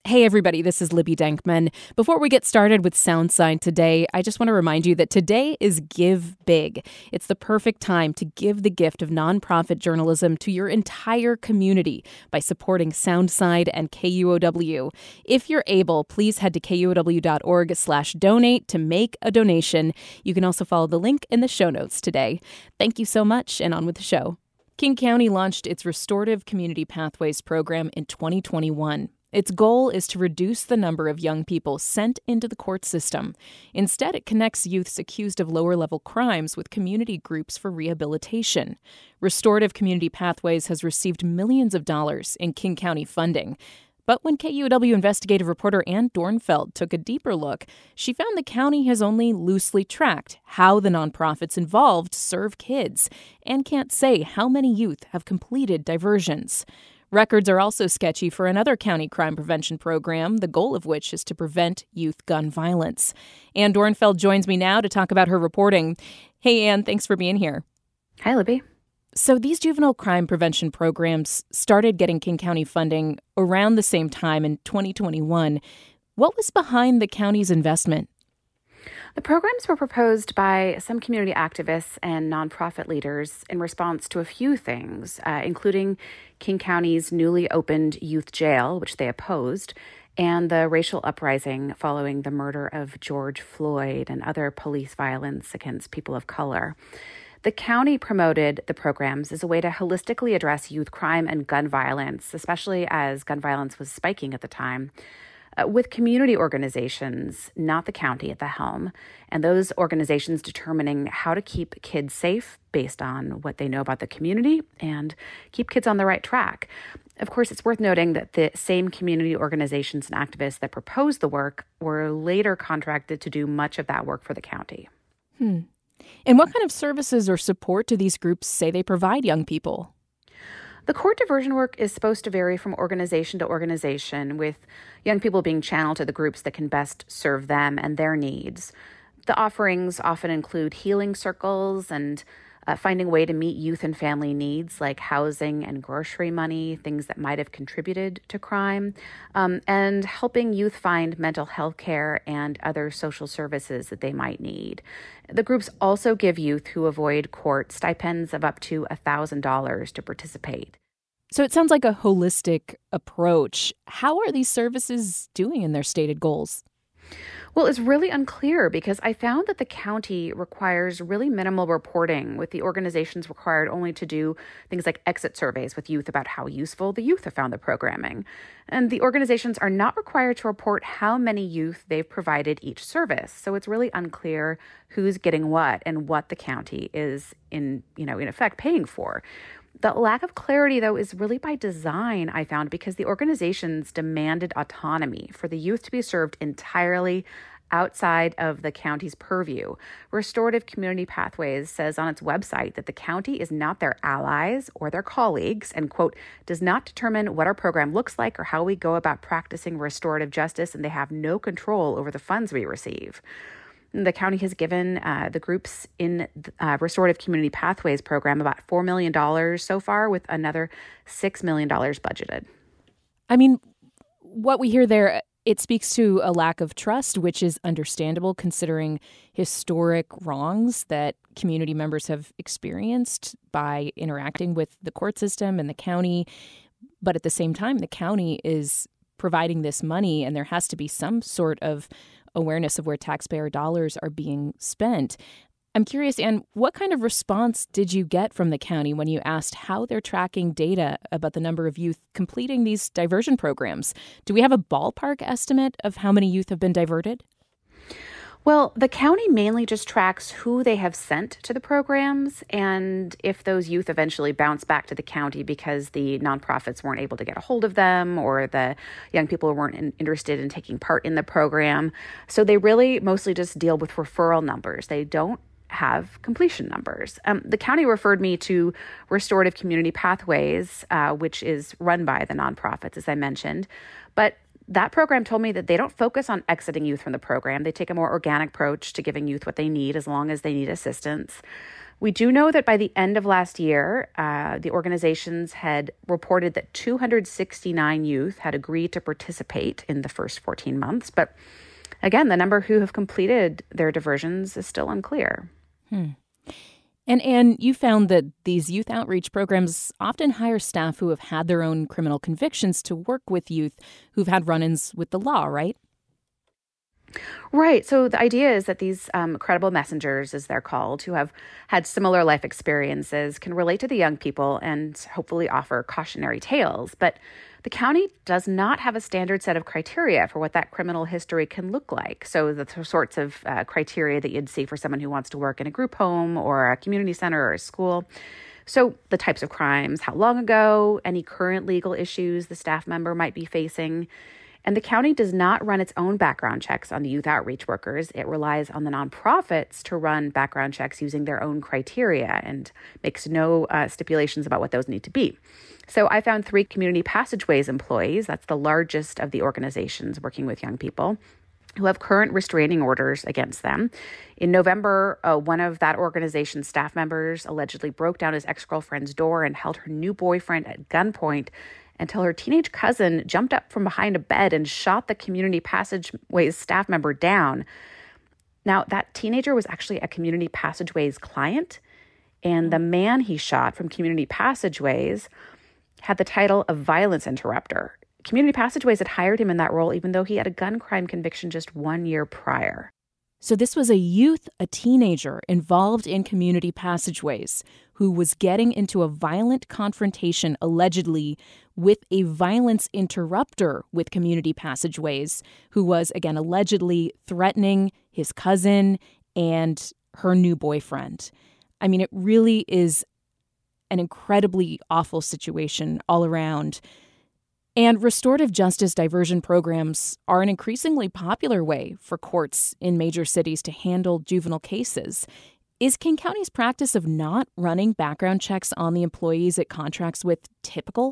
Hey everybody, this is Libby Denkman. Before we get started with SoundSign today, I just want to remind you that today is Give Big. It's the perfect time to give the gift of nonprofit journalism to your entire community by supporting SoundSign and KUOW. If you're able, please head to kuow.org/donate to make a donation. You can also follow the link in the show notes today. Thank you so much, and on with the show. King County launched its Restorative Community Pathways program in 2021. Its goal is to reduce the number of young people sent into the court system. Instead, it connects youths accused of lower-level crimes with community groups for rehabilitation. Restorative Community Pathways has received millions of dollars in King County funding. But when KUOW investigative reporter Ann Dornfeld took a deeper look, she found the county has only loosely tracked how the nonprofits involved serve kids and can't say how many youth have completed diversions. Records are also sketchy for another county crime prevention program, the goal of which is to prevent youth gun violence. Ann Dornfeld joins me now to talk about her reporting. Hey, Ann, thanks for being here. Hi, Libby. So these juvenile crime prevention programs started getting King County funding around the same time in 2021. What was behind the county's investment? The programs were proposed by some community activists and nonprofit leaders in response to a few things, including King County's newly opened youth jail, which they opposed, and the racial uprising following the murder of George Floyd and other police violence against people of color. The county promoted the programs as a way to holistically address youth crime and gun violence, especially as gun violence was spiking at the time, with community organizations, not the county, at the helm, and those organizations determining how to keep kids safe based on what they know about the community and keep kids on the right track. Of course, it's worth noting that the same community organizations and activists that proposed the work were later contracted to do much of that work for the county. And what kind of services or support do these groups say they provide young people? The court diversion work is supposed to vary from organization to organization, with young people being channeled to the groups that can best serve them and their needs. The offerings often include healing circles and finding a way to meet youth and family needs like housing and grocery money, things that might have contributed to crime, and helping youth find mental health care and other social services that they might need. The groups also give youth who avoid court stipends of up to $1,000 to participate. So it sounds like a holistic approach. How are these services doing in their stated goals? Well, it's really unclear because I found that the county requires really minimal reporting, with the organizations required only to do things like exit surveys with youth about how useful the youth have found the programming. And the organizations are not required to report how many youth they've provided each service. So it's really unclear who's getting what and what the county is in effect paying for. The lack of clarity, though, is really by design, I found, because the organizations demanded autonomy for the youth to be served entirely outside of the county's purview. Restorative Community Pathways says on its website that the county is not their allies or their colleagues and, quote, does not determine what our program looks like or how we go about practicing restorative justice, and they have no control over the funds we receive. The county has given the groups in the Restorative Community Pathways program about $4 million so far, with another $6 million budgeted. I mean, what we hear there, it speaks to a lack of trust, which is understandable considering historic wrongs that community members have experienced by interacting with the court system and the county. But at the same time, the county is providing this money, and there has to be some sort of awareness of where taxpayer dollars are being spent. I'm curious, Ann, what kind of response did you get from the county when you asked how they're tracking data about the number of youth completing these diversion programs? Do we have a ballpark estimate of how many youth have been diverted? Well, the county mainly just tracks who they have sent to the programs and if those youth eventually bounce back to the county because the nonprofits weren't able to get a hold of them or the young people weren't interested in taking part in the program. So they really mostly just deal with referral numbers. They don't have completion numbers. The county referred me to Restorative Community Pathways, which is run by the nonprofits, as I mentioned. But that program told me that they don't focus on exiting youth from the program. They take a more organic approach to giving youth what they need as long as they need assistance. We do know that by the end of last year, the organizations had reported that 269 youth had agreed to participate in the first 14 months. But again, the number who have completed their diversions is still unclear. And Anne, you found that these youth outreach programs often hire staff who have had their own criminal convictions to work with youth who've had run-ins with the law, right? Right. So the idea is that these credible messengers, as they're called, who have had similar life experiences, can relate to the young people and hopefully offer cautionary tales. But the county does not have a standard set of criteria for what that criminal history can look like. So the sorts of criteria that you'd see for someone who wants to work in a group home or a community center or a school. So the types of crimes, how long ago, any current legal issues the staff member might be facing. And the county does not run its own background checks on the youth outreach workers. It relies on the nonprofits to run background checks using their own criteria and makes no stipulations about what those need to be. So I found 3 Community Passageways employees, that's the largest of the organizations working with young people, who have current restraining orders against them. In November, one of that organization's staff members allegedly broke down his ex-girlfriend's door and held her new boyfriend at gunpoint until her teenage cousin jumped up from behind a bed and shot the Community Passageways staff member down. Now, that teenager was actually a Community Passageways client, and the man he shot from Community Passageways had the title of violence interrupter. Community Passageways had hired him in that role even though he had a gun crime conviction just 1 year prior. So this was a teenager involved in Community Passageways who was getting into a violent confrontation, allegedly, with a violence interrupter with Community Passageways, who was, again, allegedly threatening his cousin and her new boyfriend. I mean, it really is an incredibly awful situation all around. And restorative justice diversion programs are an increasingly popular way for courts in major cities to handle juvenile cases. Is King County's practice of not running background checks on the employees it contracts with typical?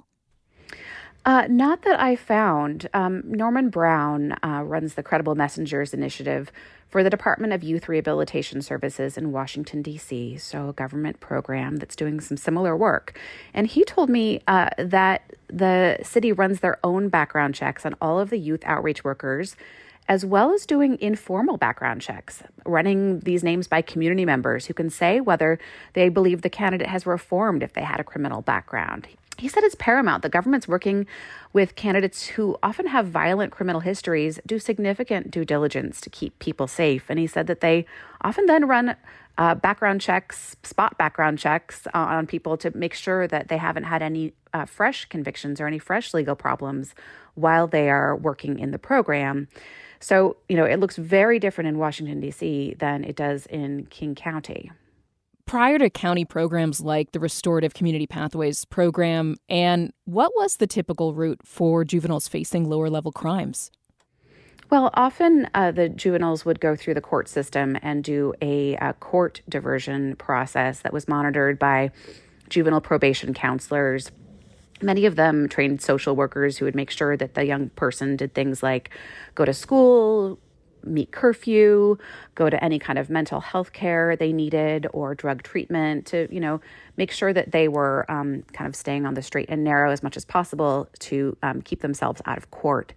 Not that I found. Norman Brown runs the Credible Messengers Initiative for the Department of Youth Rehabilitation Services in Washington, D.C., so a government program that's doing some similar work. And he told me that the city runs their own background checks on all of the youth outreach workers, as well as doing informal background checks, running these names by community members who can say whether they believe the candidate has reformed if they had a criminal background. He said it's paramount. The government's working with candidates who often have violent criminal histories, do significant due diligence to keep people safe. And he said that they often then run background checks, spot background checks on people to make sure that they haven't had any fresh convictions or any fresh legal problems while they are working in the program. So, it looks very different in Washington, D.C. than it does in King County. Prior to county programs like the Restorative Community Pathways program, and what was the typical route for juveniles facing lower-level crimes? Well, often the juveniles would go through the court system and do a court diversion process that was monitored by juvenile probation counselors. Many of them trained social workers who would make sure that the young person did things like go to school, meet curfew, go to any kind of mental health care they needed or drug treatment to, make sure that they were kind of staying on the straight and narrow as much as possible to keep themselves out of court.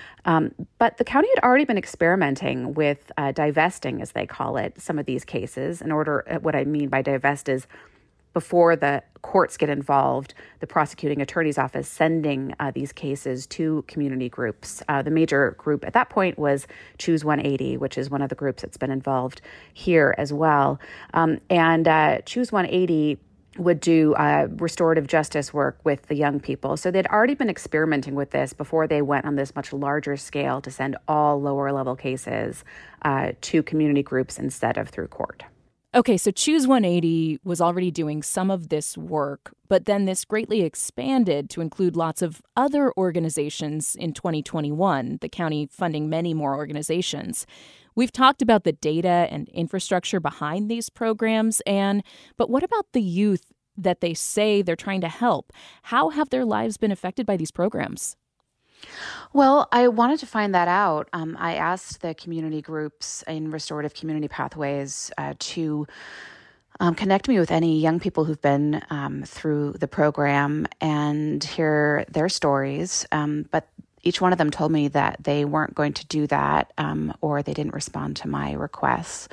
But the county had already been experimenting with divesting, as they call it, some of these cases. What I mean by divest is before the courts get involved, the prosecuting attorney's office sending these cases to community groups. The major group at that point was Choose 180, which is one of the groups that's been involved here as well. And Choose 180 would do restorative justice work with the young people. So they'd already been experimenting with this before they went on this much larger scale to send all lower level cases to community groups instead of through court. Okay, so Choose 180 was already doing some of this work, but then this greatly expanded to include lots of other organizations in 2021, the county funding many more organizations. We've talked about the data and infrastructure behind these programs, but what about the youth that they say they're trying to help? How have their lives been affected by these programs? Well, I wanted to find that out. I asked the community groups in Restorative Community Pathways to connect me with any young people who've been through the program and hear their stories. But each one of them told me that they weren't going to do that, or they didn't respond to my requests.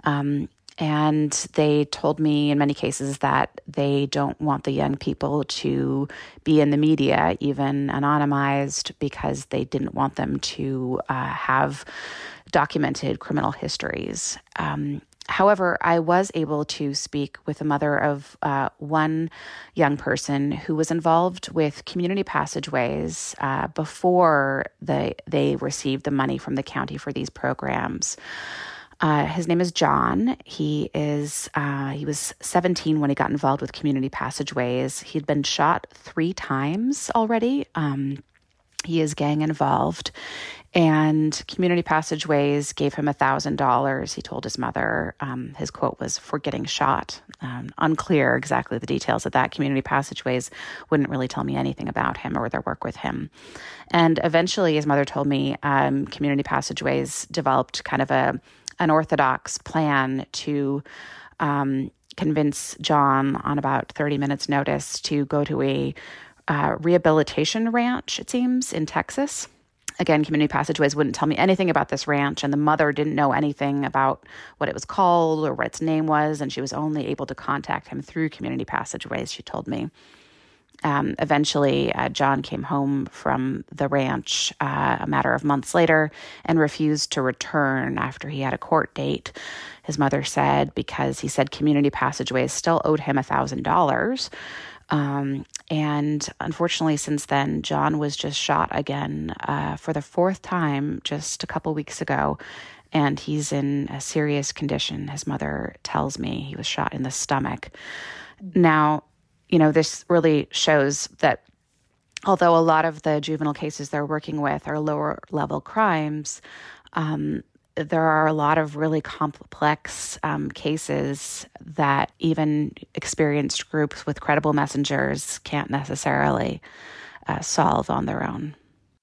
And they told me in many cases that they don't want the young people to be in the media, even anonymized, because they didn't want them to have documented criminal histories. However, I was able to speak with the mother of one young person who was involved with community passageways before they received the money from the county for these programs. His name is John. He was 17 when he got involved with community passageways. He'd been shot 3 times already. He is gang involved, and community passageways gave him $1,000. He told his mother, his quote was, "for getting shot." Unclear exactly the details of that. Community passageways wouldn't really tell me anything about him or their work with him. And eventually, his mother told me, community passageways developed kind of an orthodox plan to convince John on about 30 minutes notice to go to a rehabilitation ranch, it seems, in Texas. Again, community passageways wouldn't tell me anything about this ranch, and the mother didn't know anything about what it was called or what its name was, and she was only able to contact him through community passageways, she told me. Eventually, John came home from the ranch a matter of months later and refused to return after he had a court date, his mother said, because he said community passageways still owed him $1,000. And unfortunately, since then, John was just shot again for the 4th time just a couple weeks ago, and he's in a serious condition. His mother tells me he was shot in the stomach. Now, this really shows that although a lot of the juvenile cases they're working with are lower level crimes, there are a lot of really complex cases that even experienced groups with credible messengers can't necessarily solve on their own.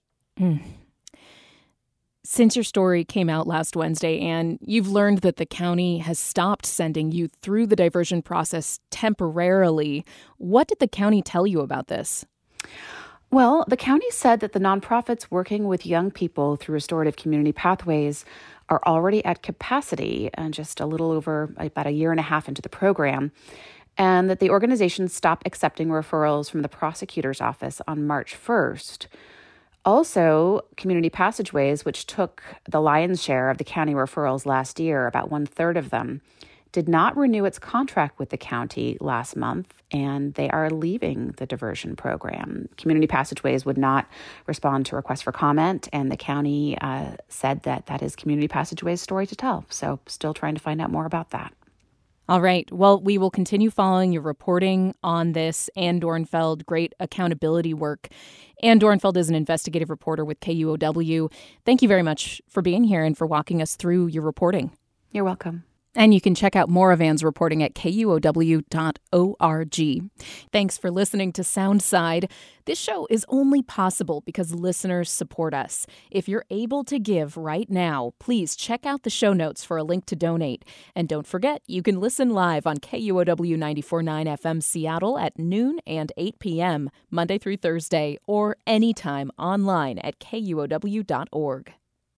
Since your story came out last Wednesday, Anne, you've learned that the county has stopped sending youth through the diversion process temporarily. What did the county tell you about this? Well, the county said that the nonprofits working with young people through restorative community pathways are already at capacity, and just a little over about a year and a half into the program, and that the organizations stopped accepting referrals from the prosecutor's office on March 1st. Also, community passageways, which took the lion's share of the county referrals last year, about 1/3 of them, did not renew its contract with the county last month, and they are leaving the diversion program. Community passageways would not respond to requests for comment, and the county said that is community passageways' story to tell. So still trying to find out more about that. All right. Well, we will continue following your reporting on this. Anne Dornfeld, great accountability work. Anne Dornfeld is an investigative reporter with KUOW. Thank you very much for being here and for walking us through your reporting. You're welcome. And you can check out more of Anne's reporting at KUOW.org. Thanks for listening to Soundside. This show is only possible because listeners support us. If you're able to give right now, please check out the show notes for a link to donate. And don't forget, you can listen live on KUOW 94.9 FM Seattle at noon and 8 p.m., Monday through Thursday, or anytime online at KUOW.org.